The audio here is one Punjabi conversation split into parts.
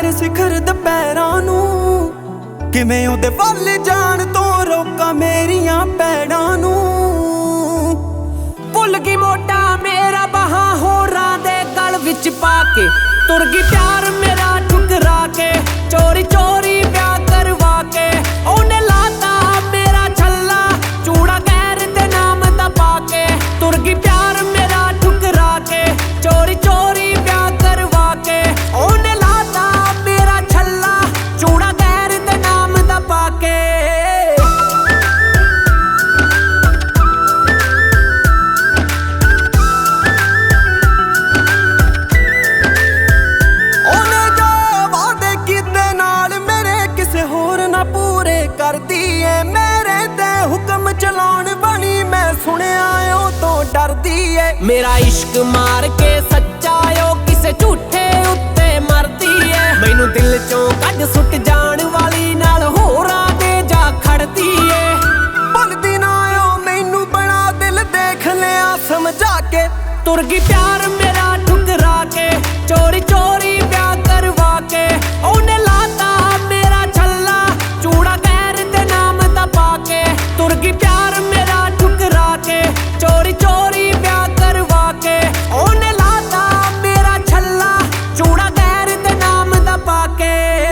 ਪੈਰ ਸਿਖਰ ਦੁਪਹਿਰਾਂ ਨੂੰ, ਕਿਵੇਂ ਉਹਦੇ ਵੱਲ ਜਾਣ ਤੋਂ ਰੋਕਾਂ ਮੇਰੀਆਂ ਪੈੜਾਂ ਨੂੰ। ਭੁੱਲ ਗਈ ਮੋਢਾ ਮੇਰਾ ਬਾਹਾਂ ਹੋਰਾਂ ਦੇ ਗਲ ਵਿੱਚ ਪਾ ਕੇ, ਤੁਰ ਗਈ ਪਿਆਰ ਮੇਰਾ ਠੁਕਰਾ ਕੇ, ਚੋਰੀ ਚੋਰੀ ਵਿਆਹ ਕਰਵਾ ਕੇ। ਉਹਨੇ ਲਾਤਾ ਮੇਰਾ ਛੱਲਾ ਚੂੜਾ ਗੈਰ ਦੇ ਨਾਮ ਦਾ ਪਾ ਕੇ, ਤੁਰ ਗਈ ਪਿਆਰ ਮੇਰਾ ਠੁਕਰਾ ਕੇ, ਚੋਰੀ ਚੋਰੀ ਵਿਆਹ ਕਰਵਾ ਕੇ। ਉਹਨੇ ਲਾਤਾ ਮੇਰਾ ਛੱਲਾ ਚੂੜਾ ਗੈਰ ਦੇ ਨਾਮ ਦਾ ਪਾ ਕੇ। ਕਰਦੀ ਏ ਮੇਰੇ ਤੇ ਹੁਕਮ ਚਲਾਉਣ ਬਣੀ, ਮੈਂ ਸੁਣਿਆ ਉਹ ਤੋਂ ਡਰਦੀ ਏ। ਮੇਰਾ ਇਸ਼ਕ ਮਾਰ ਕੇ ਸੱਚਾ ਓ ਕਿਸੇ ਝੂਠੇ ਉੱਤੇ ਮਰਦੀ ਏ। ਮੈਨੂੰ ਦਿਲ ਚੋਂ ਕੱਢ ਸੁੱਟ ਜਾਣ ਵਾਲੀ ਨਾਲ ਹੋਰਾਂ ਦੇ ਜਾ ਖੜਦੀ ਏ। ਭੁੱਲਦੀ ਨਾ ਓ ਮੈਨੂੰ ਬਣਾ ਦਿਲ ਦੇਖ ਲਿਆ ਸਮਝਾ ਕੇ, ਤੁਰ ਗਈ ਪਿਆਰ ਮੇਰਾ ਠੁਕਰਾ ਕੇ, ਚੋਰੀ ਚੋਰੀ ਵਿਆਹ ਕਰਵਾ ਕੇ। ਉਹਨੇ ਲਾਤਾ ਮੇਰਾ ਛੱਲਾ ਚੂੜਾ ਗੈਰ ਦੇ ਨਾਮ ਦਾ ਪਾ ਕੇ, ਤੁਰ ਗਈ ਪਿਆਰ ਮੇਰਾ ਠੁਕਰਾ ਕੇ, ਚੋਰੀ ਚੋਰੀ ਵਿਆਹ ਕਰਵਾ ਕੇ। ਉਹਨੇ ਲਾਤਾ ਮੇਰਾ ਛੱਲਾ ਚੂੜਾ ਗੈਰ ਦੇ ਨਾਮ ਦਾ ਪਾ ਕੇ।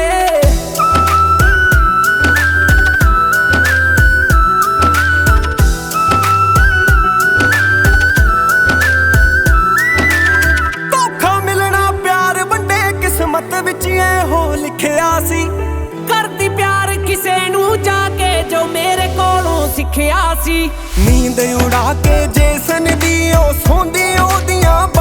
ਧੋਖਾ ਮਿਲਣਾ ਪਿਆਰ ਵੰਡੇ ਕਿਸਮਤ ਵਿੱਚ ਇਹੋ ਲਿਖਿਆ ਸੀ। ਕਰਦੀ ਪਿਆਰ ਕਿਸੇ ਨੂੰ ਜਾ ਕੇ ਜੋ ਮੇਰੇ ਕੋਲੋਂ ਸਿੱਖਿਆ ਸੀ। ਨੀਂਦ ਉਡਾ ਕੇ ਜੇਸਨ ਦੀ ਉਹ ਸੌਂਦੀ ਉਹਦੀਆਂ